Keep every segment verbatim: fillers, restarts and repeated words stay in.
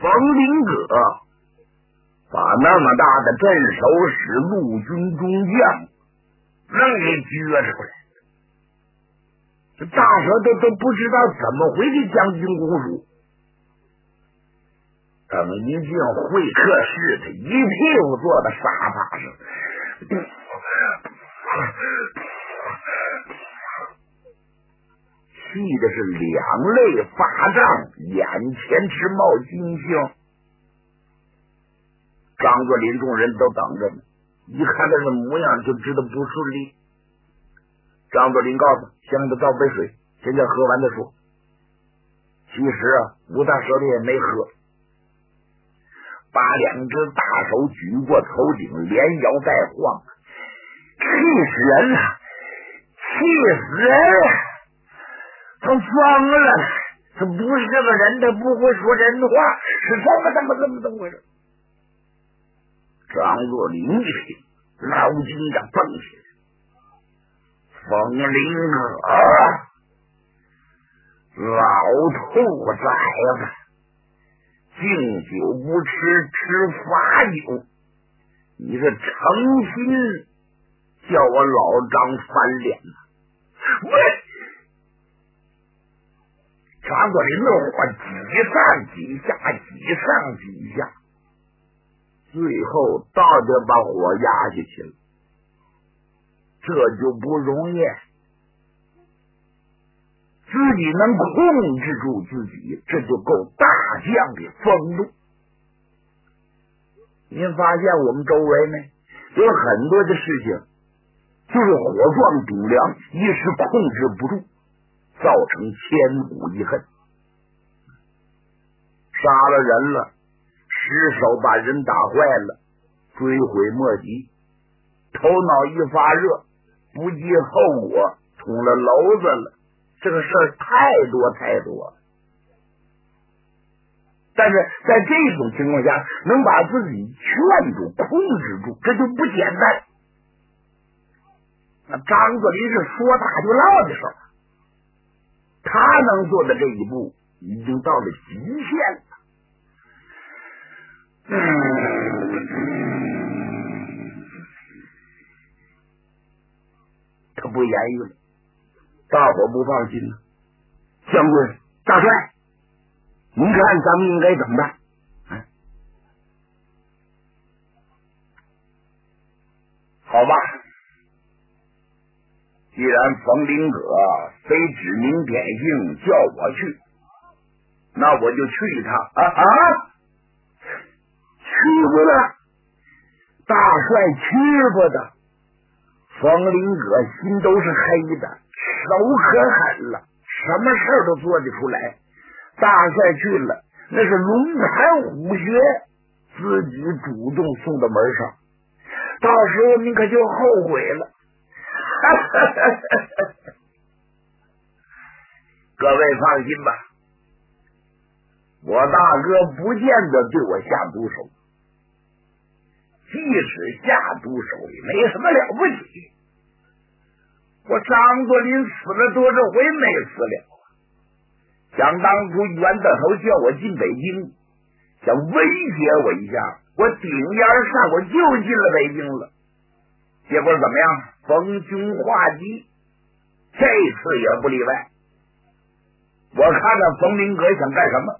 冯林阁把那么大的镇守使陆军中将愣给撅出来，这大伙都都不知道怎么回的将军公署。等一进会客室，他一屁股坐在沙发上，气的是两肋发胀，眼前直冒金星。张作霖众人都等着呢，一看他这模样就知道不顺利。张作霖告诉先给他倒杯水，现在喝完再说。其实啊，吴大舌头也没喝，把两只大手举过头顶，连摇带晃，气死人了，气死人了！他疯了，他不是这个人，他不会说人话，是怎么怎么怎么怎么回事？张作霖一听，脑筋上蹦起来，冯林阁，老兔崽子，敬酒不吃吃罚酒，你这诚心叫我老张翻脸呐！喂！张作霖的火几上几下，几上几下，最后倒着把火压下去了。这就不容易，自己能控制住自己，这就够大将的风度。您发现我们周围呢，有很多的事情就是火壮顶梁，一时控制不住，造成千古遗恨。杀了人了，失手把人打坏了，追悔莫及，头脑一发热，不计后果，捅了娄子了，这个事儿太多太多。但是在这种情况下，能把自己劝住、控制住，这就不简单。那张作霖是说大就落的时候，他能做的这一步已经到了极限了。嗯，他不言语了，大伙不放心了。将军大帅，您看咱们应该怎么办？嗯，好吧，既然冯林阁非指名点姓叫我去，那我就去一趟啊啊！去不得，大帅去不得。冯林阁心都是黑的，手可狠了，什么事儿都做得出来。大帅去了，那是龙盘虎穴，自己主动送到门上，到时候你可就后悔了。各位放心吧，我大哥不见得对我下毒手，即使下毒手也没什么了不起。我张作霖死了多少回没死了？想当初袁大头叫我进北京，想威胁我一下，我顶烟上我就进了北京了。结果怎么样？逢凶化吉，这次也不例外。我看看冯林阁想干什么，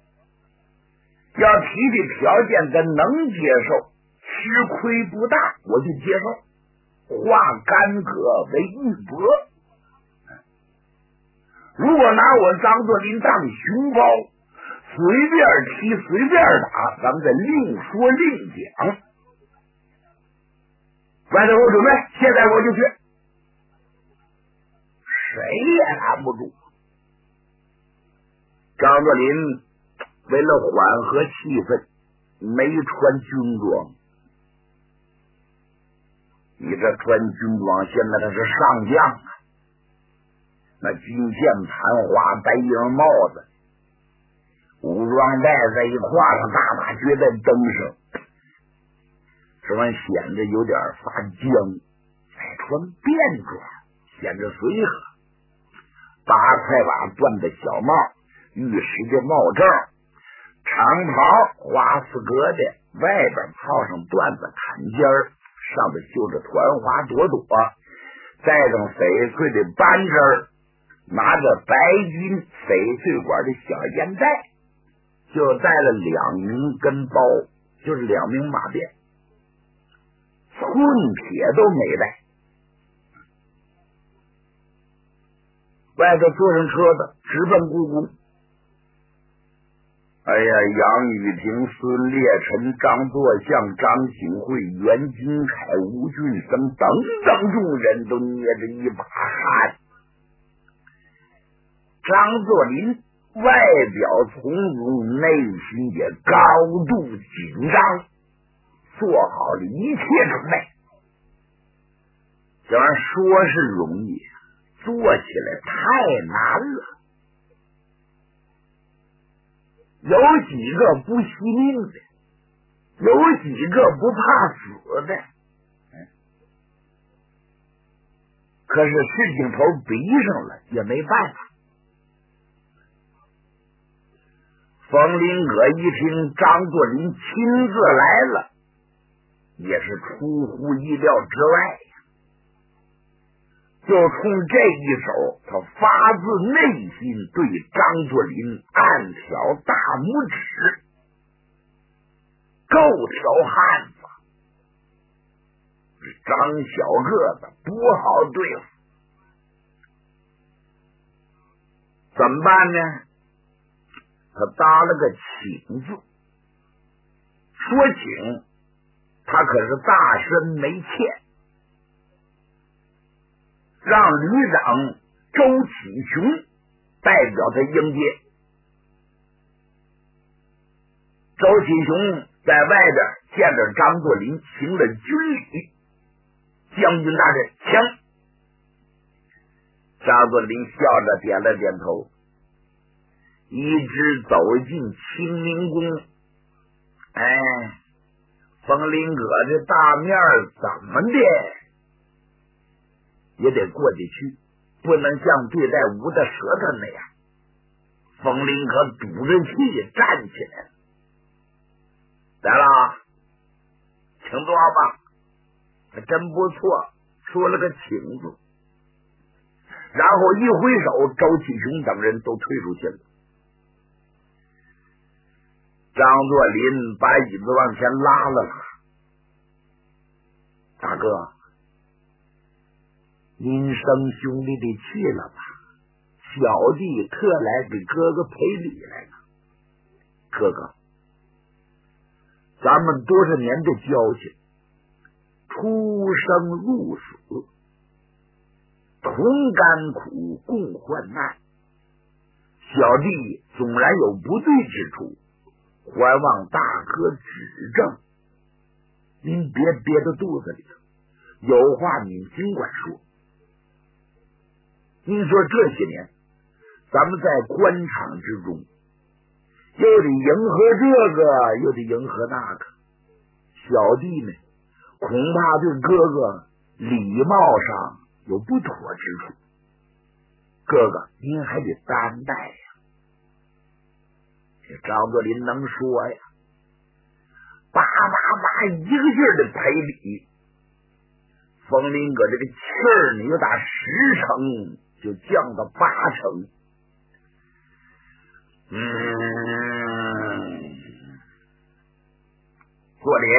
要提的条件咱能接受，吃亏不大，我就接受，化干戈为玉帛。如果拿我张作霖当熊包，随便踢随便打，咱们再另说另讲。外头我准备，现在我就去，谁也拦不住。张作霖为了缓和气氛，没穿军装。你这穿军装，现在他是上将啊，那金线盘花，白缨帽子，武装带在一挎上，大大撅在灯上，这玩意显得有点发僵。哎，穿便装显得随和，八块瓦缎的小帽，玉石的帽罩，长长袍花丝格的，外边套上缎子坎肩儿，上头绣着团花朵朵，带上翡翠的扳指，拿着白金翡翠管的小烟袋，就带了两名跟包，就是两名马鞭，寸铁都没带。外头坐上车子，直奔故宫。哎呀，杨雨婷、孙烈臣、张作相、张景惠、袁金凯、吴俊生等等众人都捏着一把汗。张作霖外表从容，内心也高度紧张，做好了一切准备。这玩意儿说是容易，做起来太难了。有几个不惜命的，有几个不怕死的，可是事情头逼上了也没办法。冯林阁一听张作霖亲自来了，也是出乎意料之外呀。就冲这一手，他发自内心对张作霖暗挑大拇指，够挑汉子。张小个子不好对付，怎么办呢？他搭了个请字，说请他可是大身没欠，让旅长周启雄代表他迎接。周启雄在外边见着张作霖，行了军礼，将军大人请。张作霖笑着点了点头，一直走进清明宫。哎，冯林阁这大面怎么的也得过去去，不能像对待吴大舌头那样。冯林阁堵着气站起来了，来了，请坐吧。还真不错，说了个请字，然后一挥手，周启雄等人都退出去了。张作霖把椅子往前拉了拉，大哥，您生兄弟的气了吧？小弟特来给哥哥赔礼来了。哥哥，咱们多少年的交情，出生入死，同甘苦，共患难。小弟纵然有不对之处，还望大哥指正。您别憋到肚子里头，有话您尽管说。您说这些年咱们在官场之中，又得迎合这个，又得迎合那个，小弟呢恐怕对哥哥礼貌上有不妥之处，哥哥您还得担待呀。这张作霖能说呀，叭叭叭一个劲儿的赔礼。冯林阁这个气儿呢，有打十成就降到八成。嗯，作霖，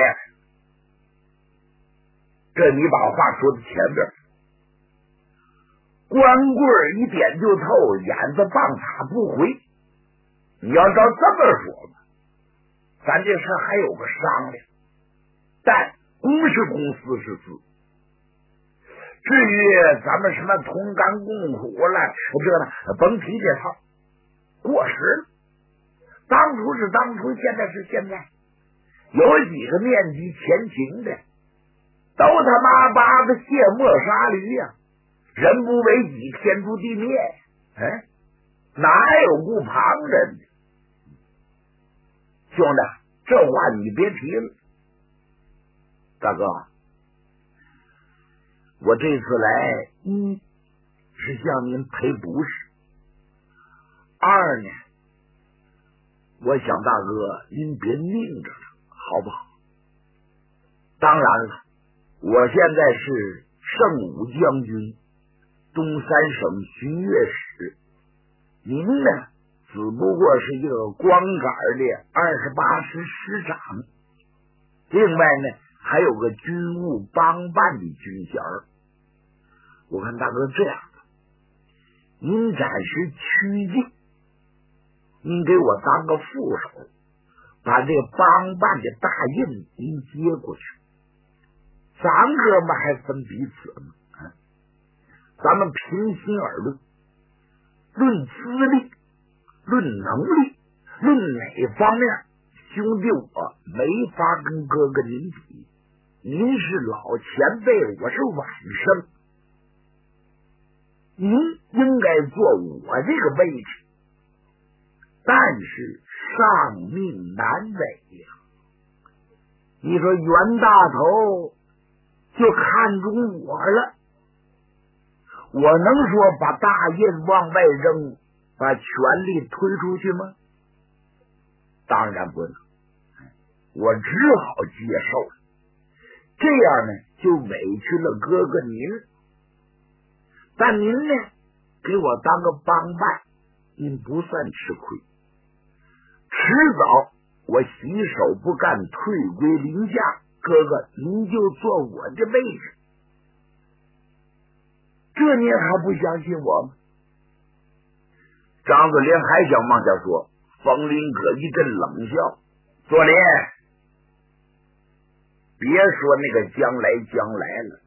这你把话说到前边，光棍一点就透，眼子棒打不回。你要照这么说吧，咱这事还有个商量，但公是公，私是私。至于咱们什么同甘共苦了，这呢甭提这套，过时了。当初是当初，现在是现在。有几个面积前情的，都他妈八个卸磨杀驴呀、啊！人不为己，天诛地灭。哎，哪有顾旁人的？兄弟，这话你别提了。大哥，我这次来，一是向您赔不是，二呢， 我想大哥您别拧着了，好不好？当然了，我现在是圣武将军，东三省巡阅使，您呢只不过是一个光杆的二十八师师长，另外呢还有个军务帮办的军衔。我看大哥这样的，您暂时趋近，您给我当个副手，把这帮办的大印您接过去，咱哥们还分彼此呢。啊，咱们平心而论，论资历，论能力，论哪方面，兄弟我没法跟哥哥您比。您是老前辈，我是晚生，您应该坐我这个位置，但是上命难违呀。你说袁大头就看中我了，我能说把大印往外扔，把权力推出去吗？当然不能，我只好接受了。这样呢，就委屈了哥哥您。但您呢，给我当个帮办，您不算吃亏。迟早我洗手不干，退归林家，哥哥您就坐我的位置。这您还不相信我吗？张子林还想往下说，冯林可一阵冷笑：左林，别说那个将来将来了，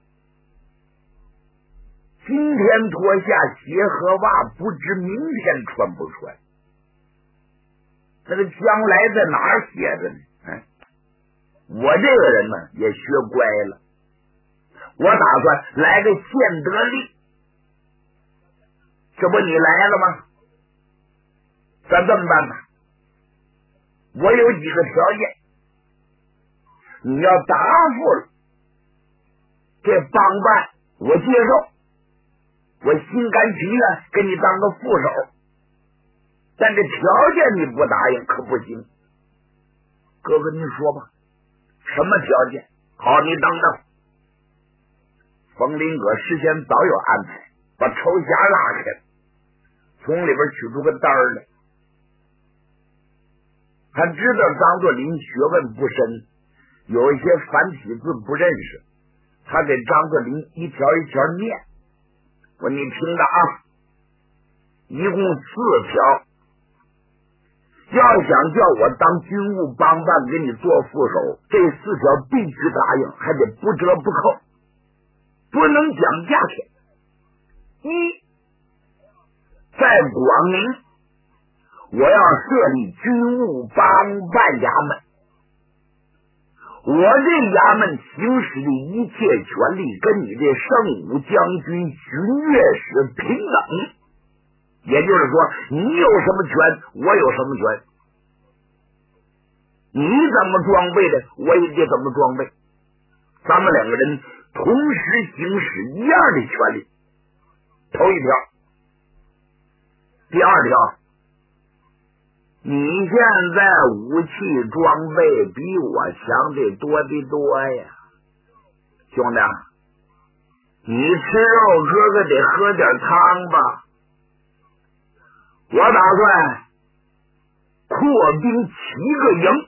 今天脱下鞋和袜，不知明天穿不穿。那个将来在哪儿写着呢？哎，我这个人呢也学乖了，我打算来个现得力。这不你来了吗？咱这么办吧，我有几个条件，你要答复了，这帮办我接受，我心甘情愿给你当个副手，但这条件你不答应可不行。哥哥您说吧，什么条件？好，你等等。冯林阁事先早有安排，把抽匣拉开，从里边取出个单儿来。他知道张作霖学问不深，有一些繁体字不认识，他给张作霖一条一条念。我说你听着啊，一共四条，要想叫我当军务帮办给你做副手，这四条必须答应，还得不折不扣，不能讲价钱。一，在广宁我要设立军务帮办衙门，我这衙门行使的一切权利跟你这圣武将军巡阅使平等，也就是说你有什么权我有什么权，你怎么装备的我也得怎么装备，咱们两个人同时行使一样的权利。头一条。第二条，你现在武器装备比我强的多的多呀，兄弟，你吃肉哥哥得喝点汤吧。我打算扩兵七个营，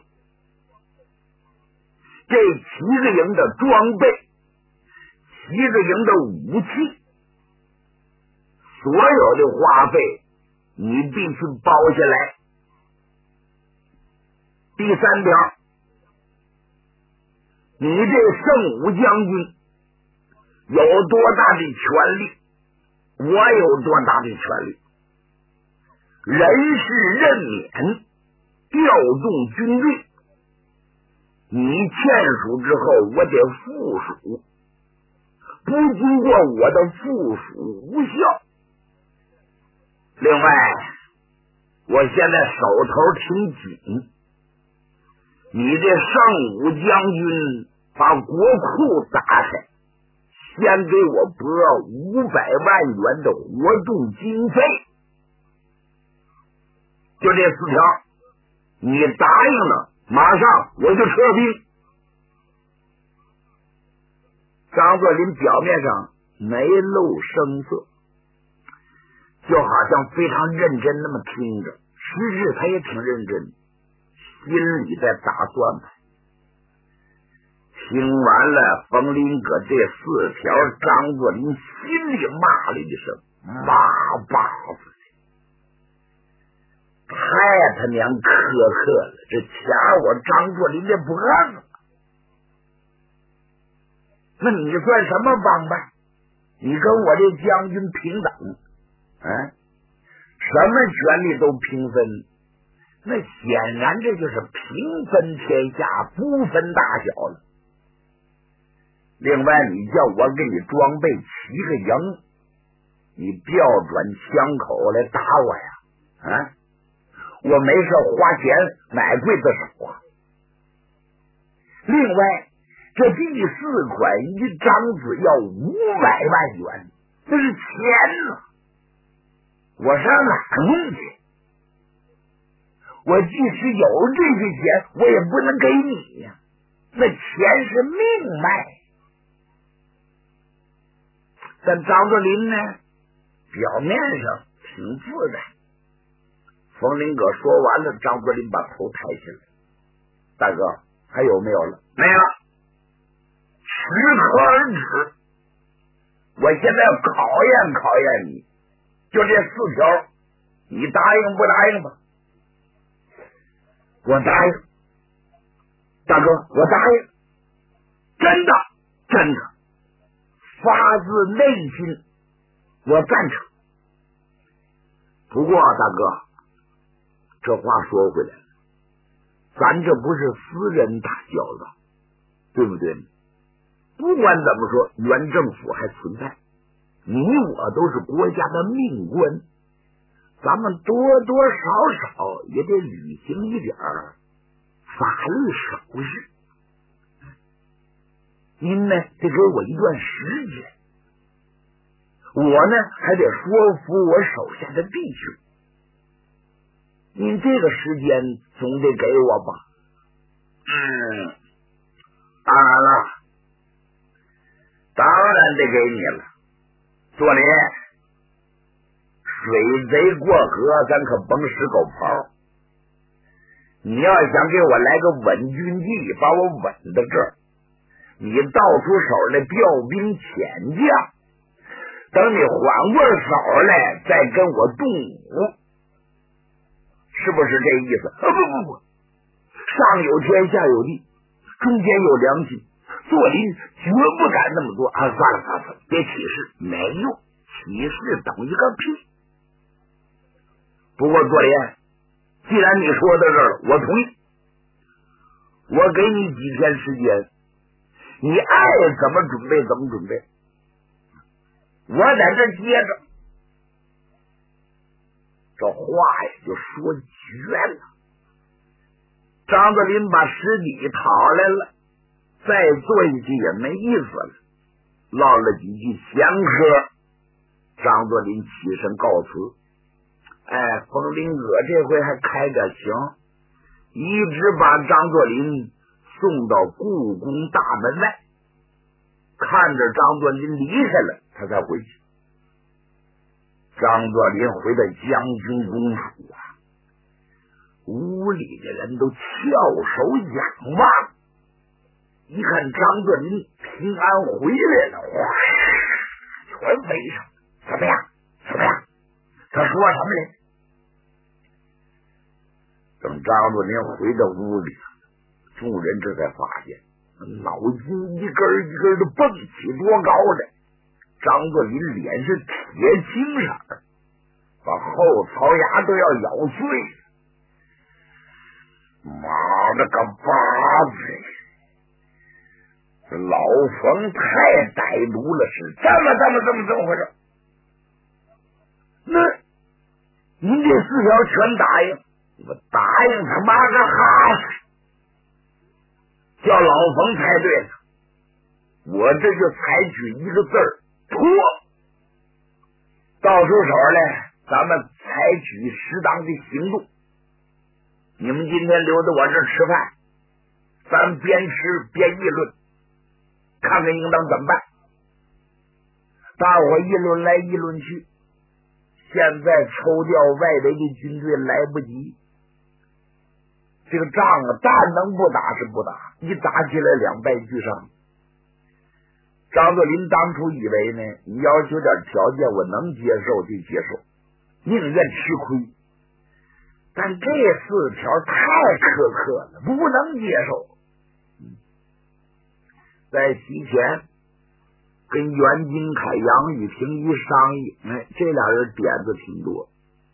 这七个营的装备，七个营的武器，所有的花费你必须包下来。第三条，你这圣武将军有多大的权力，我有多大的权力。人事任免，调动军队，你签署之后我得附属，不经过我的附属无效。另外，我现在手头挺紧，你这圣武将军把国库打开，先给我拨五百万元的活动经费。就这四条， 你答应了，马上我就撤兵。张作霖表面上没露声色，就好像非常认真那么听着，实质他也挺认真，心里在打算盘。听完了冯林阁这四条，张作霖心里骂了一声：妈巴子，太他娘苛刻了，这掐我张作霖的脖子。那你算什么帮派？你跟我这将军平等，嗯、啊，什么权利都平分，那显然这就是平分天下，不分大小了。另外，你叫我给你装备七个营，你调转枪口来打我呀？啊，我没事花钱买刽子手啊。另外，这第四款一张子要五百万元，这是钱呢、啊，我上哪弄去？我即使有这些钱，我也不能给你呀、啊，那钱是命脉。但张作霖呢，表面上挺自然。冯林阁说完了，张作霖把头抬起来：“大哥，还有没有了？没了。适可而止。我现在要考验考验你，就这四条，你答应不答应吧？”我答应，大哥，我答应，真的，真的。发自内心，我赞成。不过大哥，这话说回来了，咱这不是私人打交道，对不对？不管怎么说，原政府还存在，你我都是国家的命官，咱们多多少少也得履行一点法律手续。您呢得给我一段时间，我呢还得说服我手下的弟兄。您这个时间总得给我吧？嗯，当然了，当然得给你了。作霖，水贼过河，咱可甭使狗刨。你要想给我来个稳军计，把我稳到这儿，你倒出手来调兵遣将，等你缓过手来再跟我动武，是不是这意思？啊，不不不，上有天下有地，中间有良心，作霖绝不敢那么做啊！算了算了，别起誓，没用，起誓等一个屁。不过作霖，既然你说到这儿了，我同意，我给你几天时间，你爱怎么准备怎么准备，我在这接着。这话呀就说绝了。张作霖把尸体讨来了，再做下去也没意思了，唠了几句闲嗑，张作霖起身告辞。哎，冯林阁这回还开点情，一直把张作霖送到故宫大门外，看着张作霖离开了，他才回去。张作霖回到将军公署啊，屋里的人都翘首仰望，一看张作霖平安回来了，哇，全围上。怎么样？怎么样？他说什么呢？等张作霖回到屋里，众人这才发现脑筋一根一根的蹦起，多高的！张作霖脸是铁青色，把后槽牙都要咬碎了。妈的个巴子！这老冯太歹毒了，是这么这么这么这么回事？那您这四条全答应？我答应他妈个哈士！叫老冯猜对了，我这就采取一个字儿拖。到出手来，咱们采取适当的行动。 你们今天留在我这儿吃饭，咱边吃边议论，看看应当怎么办。大伙议论来议论去，现在抽调外围的军队来不及，这个仗啊，但能不打是不打，一打起来两败俱伤。张作霖当初以为呢，你要求点条件我能接受就接受，宁愿吃亏，但这四条太苛刻了，不能接受。在席前跟袁金凯、杨玉平一商议，哎，这俩人点子挺多。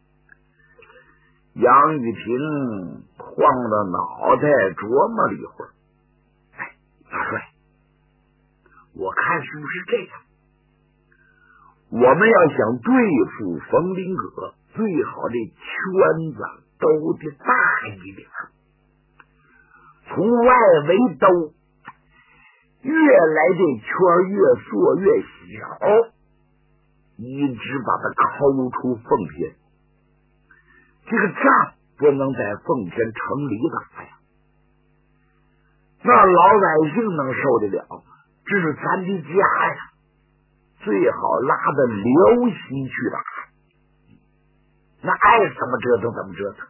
杨玉平晃着脑袋琢磨了一会儿，哎，大帅，我看是不是这样？我们要想对付冯林阁，最好这圈子兜的大一点，从外围兜，越来这圈越缩越小，一直把它抠出奉天。这个仗不能在奉天城里打呀，那老百姓能受得了吗？这是咱的家呀，最好拉到辽西去打，那爱怎么折腾怎么折腾。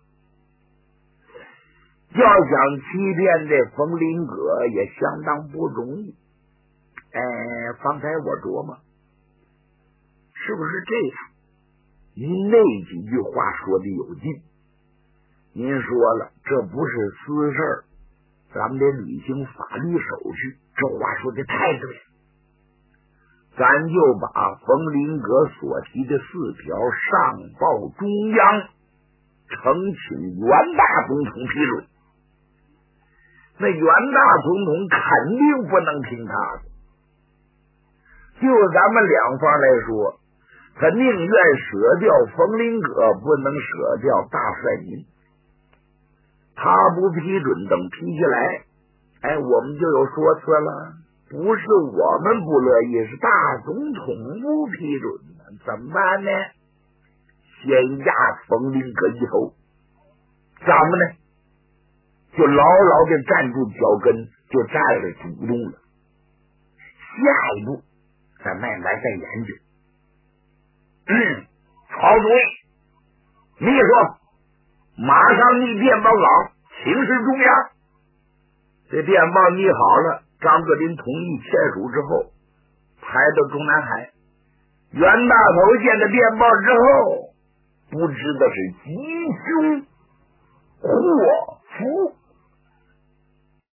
要想欺骗这冯林阁也相当不容易。哎，方才我琢磨，是不是这样？您那几句话说的有劲，您说了这不是私事儿，咱们得履行法律手续，这话说的太对了。咱就把冯林阁所提的四条上报中央，呈请袁大总统批准。那袁大总统肯定不能听他的，就咱们两方来说，他宁愿舍掉冯林阁，不能舍掉大帅您。他不批准，等批下来，哎，我们就有说辞了。不是我们不乐意，是大总统不批准，怎么办呢？先压冯林阁一头，咱们呢就牢牢的站住脚跟，就站着主动了。下一步咱们来再研究。嗯，好主意。秘书，马上拟电报稿，请示中央。这电报拟好了，张作霖同意签署之后，排到中南海。袁大头见了电报之后，不知道是吉凶祸